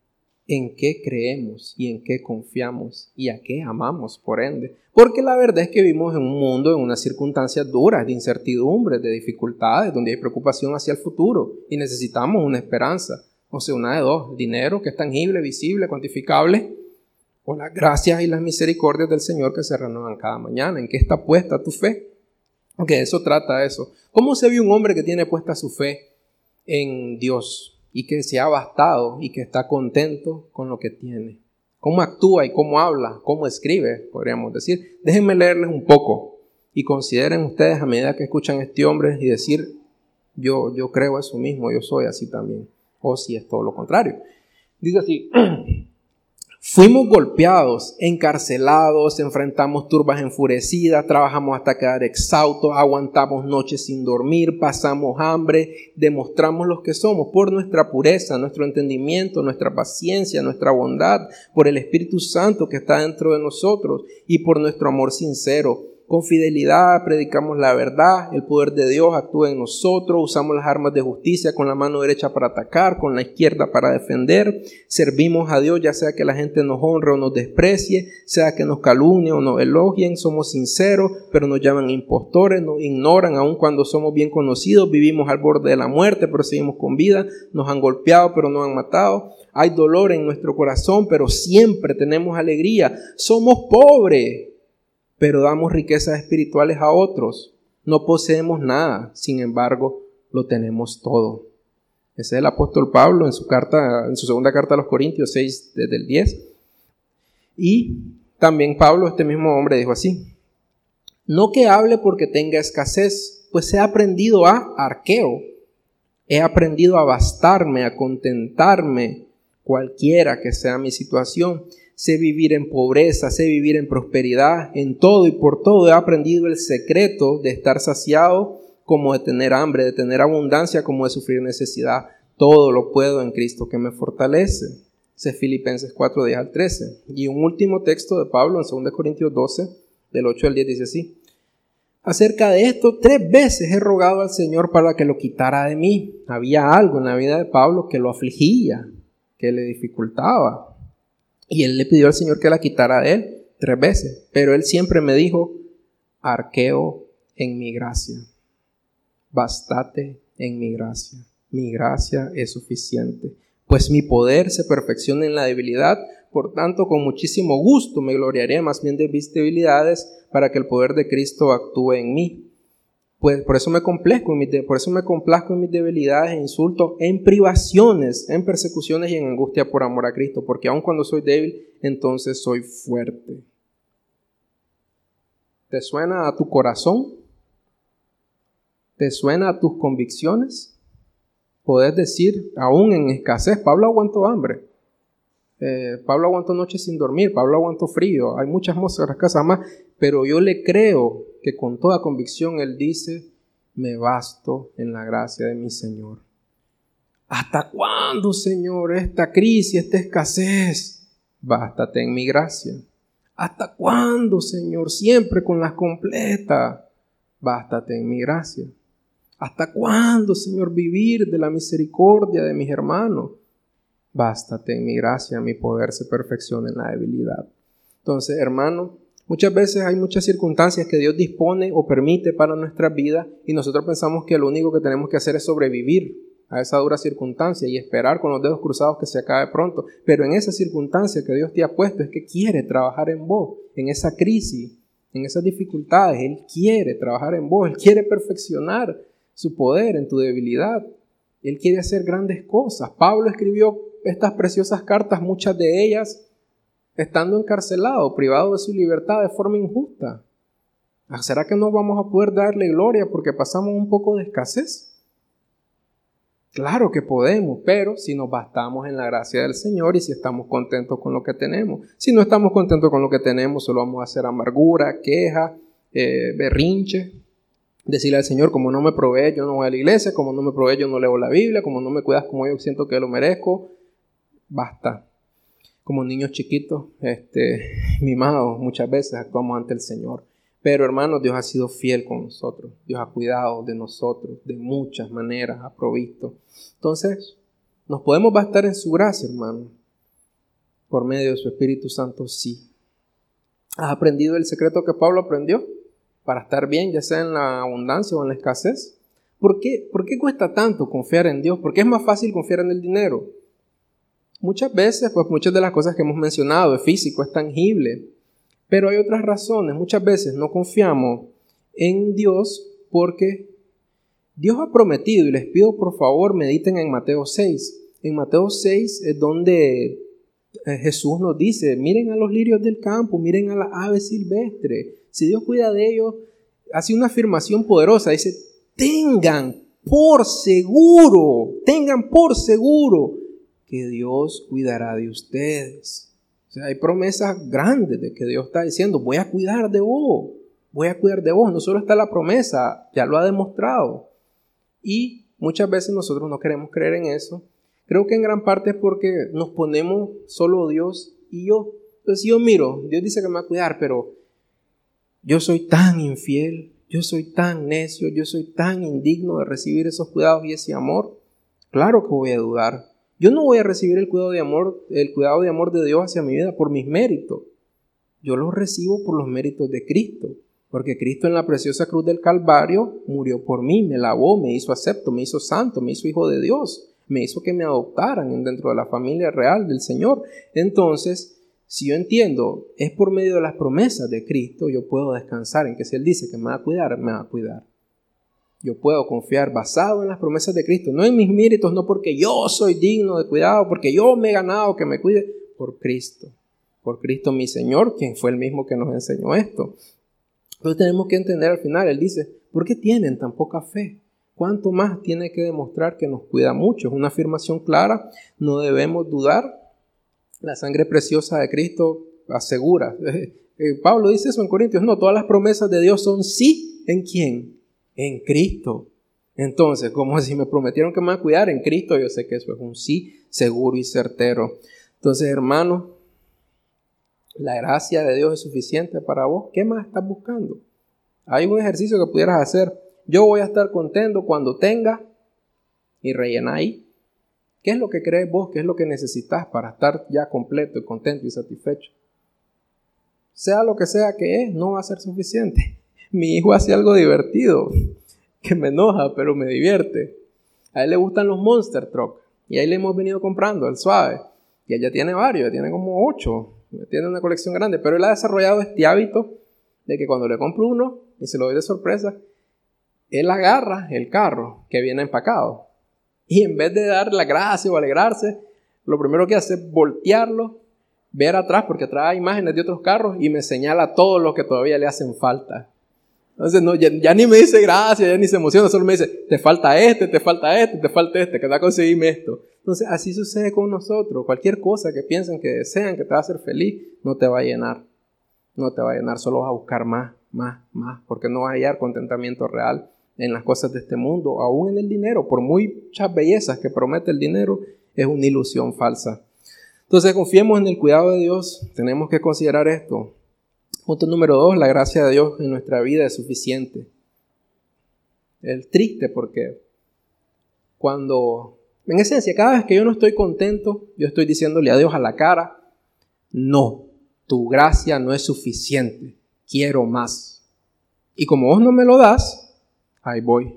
en qué creemos y en qué confiamos y a qué amamos, por ende. Porque la verdad es que vivimos en un mundo, en unas circunstancias duras, de incertidumbre, de dificultades, donde hay preocupación hacia el futuro y necesitamos una esperanza. O sea, una de dos: dinero que es tangible, visible, cuantificable, o las gracias y las misericordias del Señor que se renuevan cada mañana. ¿En qué está puesta tu fe? Porque de eso trata eso. ¿Cómo se ve un hombre que tiene puesta su fe en Dios y que se ha bastado y que está contento con lo que tiene? ¿Cómo actúa y cómo habla? ¿Cómo escribe? Podríamos decir. Déjenme leerles un poco y consideren ustedes a medida que escuchan a este hombre y decir, yo, yo creo eso mismo, yo soy así también. O si es todo lo contrario. Dice así: fuimos golpeados, encarcelados, enfrentamos turbas enfurecidas, trabajamos hasta quedar exhaustos, aguantamos noches sin dormir, pasamos hambre, demostramos los que somos por nuestra pureza, nuestro entendimiento, nuestra paciencia, nuestra bondad, por el Espíritu Santo que está dentro de nosotros y por nuestro amor sincero. Con fidelidad predicamos la verdad, el poder de Dios actúa en nosotros, usamos las armas de justicia con la mano derecha para atacar, con la izquierda para defender, servimos a Dios ya sea que la gente nos honre o nos desprecie, sea que nos calumnien o nos elogien, somos sinceros pero nos llaman impostores, nos ignoran aun cuando somos bien conocidos, vivimos al borde de la muerte pero seguimos con vida, nos han golpeado pero no han matado, hay dolor en nuestro corazón pero siempre tenemos alegría, somos pobres pero damos riquezas espirituales a otros. No poseemos nada, sin embargo, lo tenemos todo. Ese es el apóstol Pablo en su carta, en su segunda carta a los Corintios seis, desde el diez. Y también Pablo, este mismo hombre, dijo así: no que hable porque tenga escasez, pues he aprendido a arqueo. He aprendido a bastarme, a contentarme, cualquiera que sea mi situación. Sé vivir en pobreza, sé vivir en prosperidad, en todo y por todo he aprendido el secreto de estar saciado como de tener hambre, de tener abundancia como de sufrir necesidad. Todo lo puedo en Cristo que me fortalece. Ese es Filipenses cuatro, diez al trece. Y un último texto de Pablo en segunda Corintios doce, del ocho al diez, dice así: acerca de esto, tres veces he rogado al Señor para que lo quitara de mí. Había algo en la vida de Pablo que lo afligía, que le dificultaba. Y él le pidió al Señor que la quitara de él tres veces. Pero él siempre me dijo: arqueo en mi gracia. Bástate en mi gracia. Mi gracia es suficiente. Pues mi poder se perfecciona en la debilidad. Por tanto, con muchísimo gusto me gloriaré más bien de mis debilidades para que el poder de Cristo actúe en mí. Pues por eso me complazco en mis, de, por eso me complazco en mis debilidades e insultos, en privaciones, en persecuciones y en angustia por amor a Cristo, porque aun cuando soy débil, entonces soy fuerte. ¿Te suena a tu corazón? ¿Te suena a tus convicciones? Podés decir, aún en escasez, Pablo aguantó hambre. Eh, Pablo aguantó noches sin dormir, Pablo aguantó frío, hay muchas otras cosas más, pero yo le creo que con toda convicción él dice: me basto en la gracia de mi Señor. ¿Hasta cuándo, Señor, esta crisis, esta escasez? Bástate en mi gracia. ¿Hasta cuándo, Señor, siempre con las completas? Bástate en mi gracia. ¿Hasta cuándo, Señor, vivir de la misericordia de mis hermanos? Bástate en mi gracia, mi poder se perfecciona en la debilidad. Entonces, hermano, muchas veces hay muchas circunstancias que Dios dispone o permite para nuestra vida y nosotros pensamos que lo único que tenemos que hacer es sobrevivir a esa dura circunstancia y esperar con los dedos cruzados que se acabe pronto. Pero en esa circunstancia que Dios te ha puesto es que quiere trabajar en vos, en esa crisis, en esas dificultades. Él quiere trabajar en vos, Él quiere perfeccionar su poder en tu debilidad. Él quiere hacer grandes cosas. Pablo escribió estas preciosas cartas, muchas de ellas estando encarcelado, privado de su libertad de forma injusta. ¿Será que no vamos a poder darle gloria porque pasamos un poco de escasez? Claro que podemos, pero si nos bastamos en la gracia del Señor y si estamos contentos con lo que tenemos. Si no estamos contentos con lo que tenemos, solo vamos a hacer amargura, queja, eh, berrinche, decirle al Señor, como no me provee, yo no voy a la iglesia, como no me provee, yo no leo la Biblia, como no me cuidas como yo siento que lo merezco. Basta. Como niños chiquitos, este, mimados, muchas veces actuamos ante el Señor. Pero hermanos, Dios ha sido fiel con nosotros. Dios ha cuidado de nosotros de muchas maneras, ha provisto. Entonces, nos podemos bastar en su gracia, hermano. Por medio de su Espíritu Santo, sí. ¿Has aprendido el secreto que Pablo aprendió para estar bien, ya sea en la abundancia o en la escasez? ¿Por qué, ¿Por qué cuesta tanto confiar en Dios? ¿Por qué es más fácil confiar en el dinero? Muchas veces, pues muchas de las cosas que hemos mencionado, es físico, es tangible. Pero hay otras razones. Muchas veces no confiamos en Dios porque Dios ha prometido, y les pido por favor mediten en Mateo seis. En Mateo seis es donde Jesús nos dice, miren a los lirios del campo, miren a las aves silvestres. Si Dios cuida de ellos, hace una afirmación poderosa. Dice, tengan por seguro, tengan por seguro que Dios cuidará de ustedes. O sea, hay promesas grandes de que Dios está diciendo, voy a cuidar de vos, voy a cuidar de vos. No solo está la promesa, ya lo ha demostrado. Y muchas veces nosotros no queremos creer en eso. Creo que en gran parte es porque nos ponemos solo Dios y yo. Entonces yo miro, Dios dice que me va a cuidar, pero yo soy tan infiel, yo soy tan necio, yo soy tan indigno de recibir esos cuidados y ese amor. Claro que voy a dudar. Yo no voy a recibir el cuidado de amor, el cuidado de amor de Dios hacia mi vida por mis méritos. Yo los recibo por los méritos de Cristo. Porque Cristo en la preciosa cruz del Calvario murió por mí, me lavó, me hizo acepto, me hizo santo, me hizo hijo de Dios. Me hizo que me adoptaran dentro de la familia real del Señor. Entonces, si yo entiendo, es por medio de las promesas de Cristo, yo puedo descansar en que si Él dice que me va a cuidar, me va a cuidar. Yo puedo confiar basado en las promesas de Cristo, no en mis méritos, no porque yo soy digno de cuidado, porque yo me he ganado que me cuide, por Cristo. Por Cristo mi Señor, quien fue el mismo que nos enseñó esto. Entonces tenemos que entender al final, Él dice, ¿por qué tienen tan poca fe? ¿Cuánto más tiene que demostrar que nos cuida mucho? Es una afirmación clara, no debemos dudar. La sangre preciosa de Cristo asegura. Pablo dice eso en Corintios, no, todas las promesas de Dios son sí, ¿en quién? En Cristo. Entonces, como si me prometieron que me van a cuidar en Cristo, yo sé que eso es un sí seguro y certero. Entonces, hermano, la gracia de Dios es suficiente para vos. ¿Qué más estás buscando? Hay un ejercicio que pudieras hacer. Yo voy a estar contento cuando tenga, y rellena ahí. ¿Qué es lo que crees vos? ¿Qué es lo que necesitas para estar ya completo y contento y satisfecho? Sea lo que sea que es, no va a ser suficiente. Mi hijo hace algo divertido, que me enoja, pero me divierte. A él le gustan los Monster Truck, y ahí le hemos venido comprando, el suave. Y ella tiene varios, tiene como ocho, tiene una colección grande, pero él ha desarrollado este hábito de que cuando le compro uno, y se lo doy de sorpresa, él agarra el carro que viene empacado. Y en vez de dar la gracia o alegrarse, lo primero que hace es voltearlo, ver atrás, porque trae imágenes de otros carros, y me señala todos los que todavía le hacen falta. Entonces no, ya, ya ni me dice gracias, ya ni se emociona, solo me dice, te falta este, te falta este, te falta este, que te va a conseguirme esto. Entonces así sucede con nosotros. Cualquier cosa que piensen que desean, que te va a hacer feliz, no te va a llenar. No te va a llenar, solo vas a buscar más, más, más, porque no vas a hallar contentamiento real en las cosas de este mundo, aún en el dinero. Por muchas bellezas que promete el dinero, es una ilusión falsa. Entonces confiemos en el cuidado de Dios. Tenemos que considerar esto. Punto número dos, la gracia de Dios en nuestra vida es suficiente. Es triste porque cuando, en esencia, cada vez que yo no estoy contento, yo estoy diciéndole a Dios a la cara, no, tu gracia no es suficiente, quiero más. Y como vos no me lo das, ahí voy.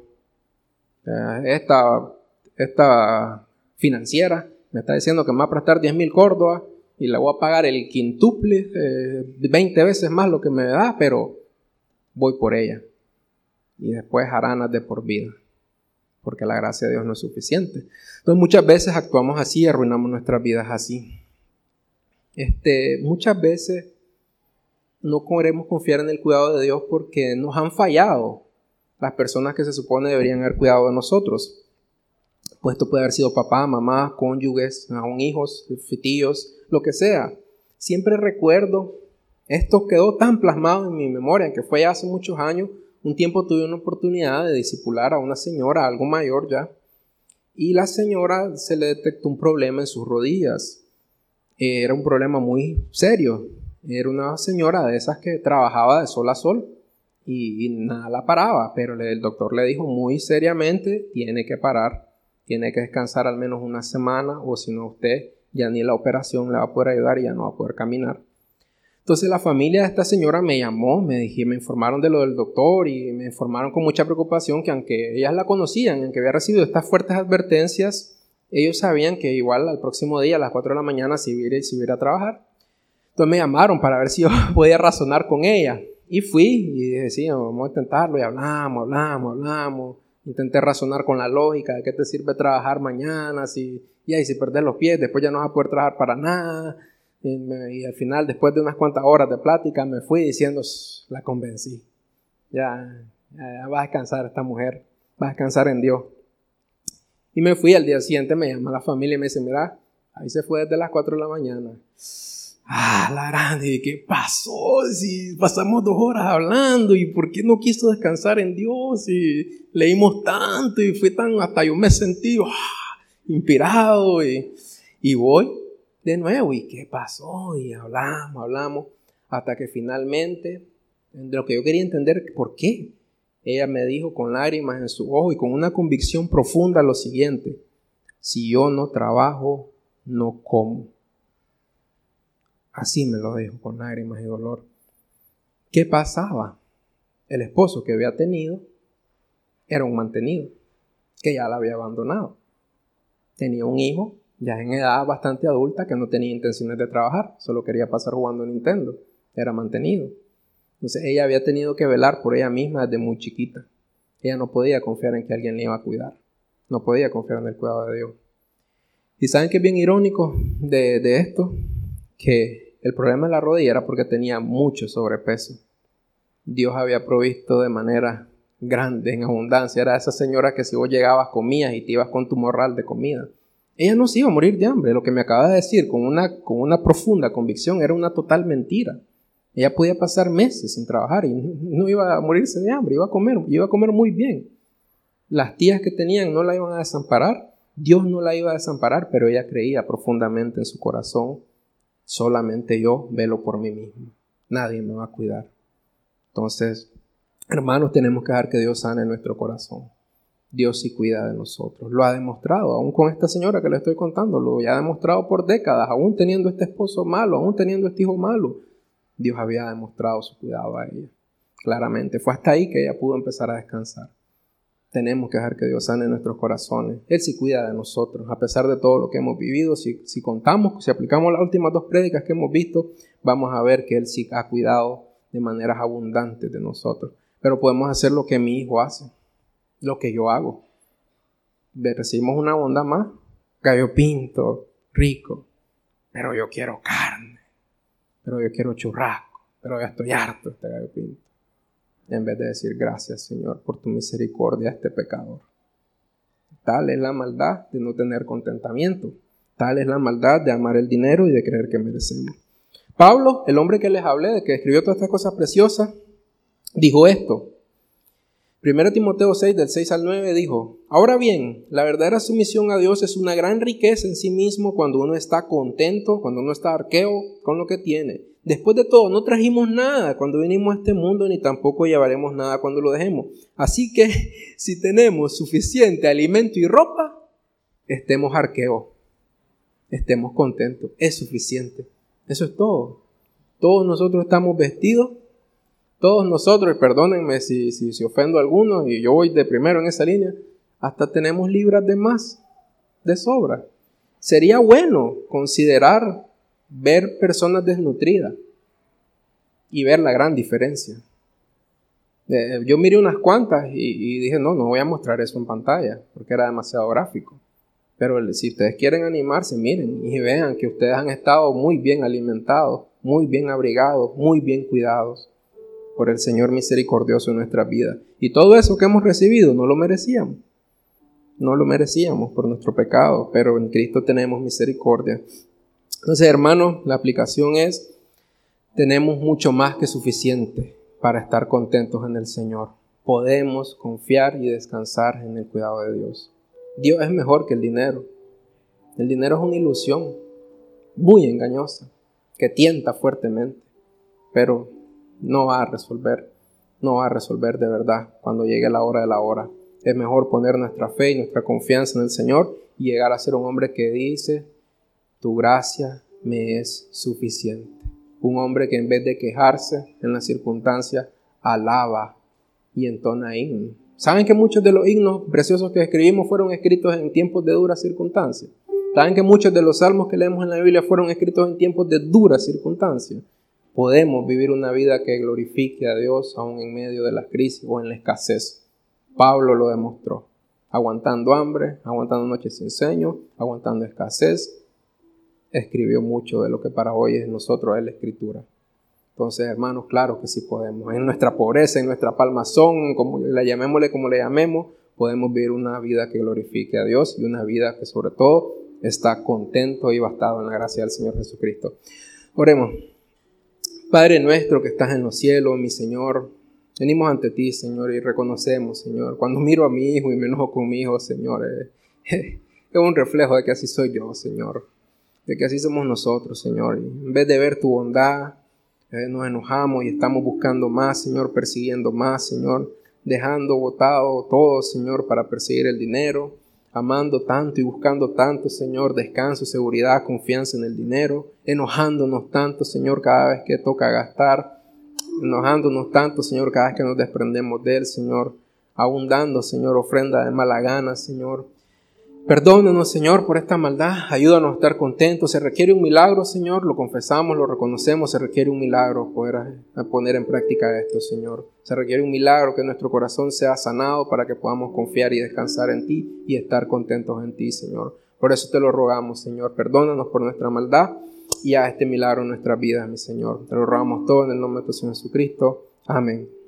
Esta, esta financiera me está diciendo que me va a prestar diez mil córdobas, y le voy a pagar el quintuple, eh, veinte veces más lo que me da, pero voy por ella. Y después aranas de por vida, porque la gracia de Dios no es suficiente. Entonces muchas veces actuamos así y arruinamos nuestras vidas así. Este, muchas veces no queremos confiar en el cuidado de Dios porque nos han fallado las personas que se supone deberían haber cuidado de nosotros. Pues esto puede haber sido papá, mamá, cónyuges, aún hijos, tíos, lo que sea. Siempre recuerdo Esto quedó tan plasmado en mi memoria que fue ya hace muchos años. Un tiempo tuve una oportunidad de discipular a una señora, algo mayor ya, y la señora se le detectó un problema en sus rodillas. Era un problema muy serio. Era una señora de esas que trabajaba de sol a sol y, y nada la paraba, pero el doctor le dijo muy seriamente, tiene que parar, tiene que descansar al menos una semana, o si no usted ya ni la operación le va a poder ayudar y ya no va a poder caminar. Entonces la familia de esta señora me llamó, me dijeron, me informaron de lo del doctor y me informaron con mucha preocupación que aunque ellas la conocían, aunque había recibido estas fuertes advertencias, ellos sabían que igual al próximo día a las cuatro de la mañana se iba, se iba a trabajar. Entonces me llamaron para ver si yo podía razonar con ella. Y fui y dije, sí, vamos a intentarlo. Y hablamos, hablamos, hablamos. Intenté razonar con la lógica de qué te sirve trabajar mañana. Si, y ahí si perdés los pies, después ya no vas a poder trabajar para nada. Y, me, y al final, después de unas cuantas horas de plática, me fui diciendo, la convencí. Ya, ya, ya va a descansar esta mujer. Va a descansar en Dios. Y me fui. Al día siguiente me llama la familia y me dice, mira, ahí se fue desde las cuatro de la mañana. Ah, la grande, ¿qué pasó? Si pasamos dos horas hablando, ¿y por qué no quiso descansar en Dios? Y leímos tanto y fue tan, hasta yo me sentí ah, inspirado y, y voy de nuevo. ¿Y qué pasó? Y hablamos, hablamos, hasta que finalmente, de lo que yo quería entender, ¿por qué? Ella me dijo con lágrimas en su ojo y con una convicción profunda lo siguiente: si yo no trabajo, no como. Así me lo dijo con lágrimas y dolor. ¿Qué pasaba? El esposo que había tenido era un mantenido, que ya la había abandonado. Tenía un hijo ya en edad bastante adulta que no tenía intenciones de trabajar, solo quería pasar jugando Nintendo. Era mantenido. Entonces ella había tenido que velar por ella misma desde muy chiquita. Ella no podía confiar en que alguien le iba a cuidar. No podía confiar en el cuidado de Dios. ¿Y saben qué es bien irónico de, de esto? Que el problema de la rodilla era porque tenía mucho sobrepeso. Dios había provisto de manera grande, en abundancia. Era esa señora que si vos llegabas, comías y te ibas con tu morral de comida. Ella no se iba a morir de hambre. Lo que me acaba de decir con una, con una profunda convicción era una total mentira. Ella podía pasar meses sin trabajar y no iba a morirse de hambre. Iba a comer, iba a comer muy bien. Las tías que tenían no la iban a desamparar. Dios no la iba a desamparar, pero ella creía profundamente en su corazón: solamente yo velo por mí mismo. Nadie me va a cuidar. Entonces, hermanos, tenemos que dejar que Dios sane nuestro corazón. Dios sí cuida de nosotros. Lo ha demostrado, aún con esta señora que le estoy contando. Lo ha demostrado por décadas, aún teniendo este esposo malo, aún teniendo este hijo malo. Dios había demostrado su cuidado a ella. Claramente. Fue hasta ahí que ella pudo empezar a descansar. Tenemos que dejar que Dios sane nuestros corazones. Él sí cuida de nosotros, a pesar de todo lo que hemos vivido. Si, si contamos, si aplicamos las últimas dos prédicas que hemos visto, vamos a ver que Él sí ha cuidado de maneras abundantes de nosotros. Pero podemos hacer lo que mi hijo hace, lo que yo hago. Recibimos una bondad más, gallo pinto, rico, pero yo quiero carne, pero yo quiero churrasco, pero ya estoy harto de este gallo pinto. En vez de decir gracias, Señor, por tu misericordia a este pecador. Tal es la maldad de no tener contentamiento. Tal es la maldad de amar el dinero y de creer que merecemos. Pablo, el hombre que les hablé, de que escribió todas estas cosas preciosas, dijo esto. primero Timoteo seis, del seis al nueve, dijo: ahora bien, la verdadera sumisión a Dios es una gran riqueza en sí mismo cuando uno está contento, cuando uno está arqueo con lo que tiene. Después de todo, no trajimos nada cuando vinimos a este mundo, ni tampoco llevaremos nada cuando lo dejemos. Así que, si tenemos suficiente alimento y ropa, estemos arqueos, estemos contentos. Es suficiente. Eso es todo. Todos nosotros estamos vestidos. Todos nosotros, y perdónenme si, si, si ofendo a algunos, y yo voy de primero en esa línea, hasta tenemos libras de más, de sobra. Sería bueno considerar ver personas desnutridas y ver la gran diferencia. Eh, yo miré unas cuantas y, y dije, no, no voy a mostrar eso en pantalla, porque era demasiado gráfico. Pero si ustedes quieren animarse, miren y vean que ustedes han estado muy bien alimentados, muy bien abrigados, muy bien cuidados por el Señor misericordioso en nuestras vidas. Y todo eso que hemos recibido no lo merecíamos. No lo merecíamos por nuestro pecado, pero en Cristo tenemos misericordia. Entonces, hermanos, la aplicación es: tenemos mucho más que suficiente para estar contentos en el Señor. Podemos confiar y descansar en el cuidado de Dios. Dios es mejor que el dinero. El dinero es una ilusión muy engañosa que tienta fuertemente, pero no va a resolver, no va a resolver de verdad cuando llegue la hora de la hora. Es mejor poner nuestra fe y nuestra confianza en el Señor y llegar a ser un hombre que dice: tu gracia me es suficiente. Un hombre que en vez de quejarse en las circunstancias, alaba y entona himnos. ¿Saben que muchos de los himnos preciosos que escribimos fueron escritos en tiempos de duras circunstancias? ¿Saben que muchos de los salmos que leemos en la Biblia fueron escritos en tiempos de duras circunstancias? Podemos vivir una vida que glorifique a Dios aún en medio de la crisis o en la escasez. Pablo lo demostró, aguantando hambre, aguantando noches sin sueño, aguantando escasez. Escribió mucho de lo que para hoy es nosotros es la Escritura. Entonces, hermanos, claro que sí podemos. En nuestra pobreza, en nuestra palmazón, como la llamémosle como le llamemos, podemos vivir una vida que glorifique a Dios y una vida que sobre todo está contento y bastado en la gracia del Señor Jesucristo. Oremos. Padre nuestro que estás en los cielos, mi Señor, venimos ante ti, Señor, y reconocemos, Señor, cuando miro a mi hijo y me enojo con mi hijo, Señor, eh, es un reflejo de que así soy yo, Señor, de que así somos nosotros, Señor, y en vez de ver tu bondad, eh, nos enojamos y estamos buscando más, Señor, persiguiendo más, Señor, dejando botado todo, Señor, para perseguir el dinero, amando tanto y buscando tanto, Señor, descanso, seguridad, confianza en el dinero, enojándonos tanto, Señor, cada vez que toca gastar, enojándonos tanto, Señor, cada vez que nos desprendemos de Él, Señor, aún dando, Señor, ofrenda de mala gana, Señor. Perdónanos, Señor, por esta maldad, ayúdanos a estar contentos. Se requiere un milagro, Señor, lo confesamos, lo reconocemos, se requiere un milagro poder a, a poner en práctica esto, Señor. Se requiere un milagro que nuestro corazón sea sanado para que podamos confiar y descansar en ti y estar contentos en ti, Señor. Por eso te lo rogamos, Señor, perdónanos por nuestra maldad y haz este milagro en nuestras vidas, mi Señor. Te lo rogamos todo en el nombre de tu Señor Jesucristo. Amén.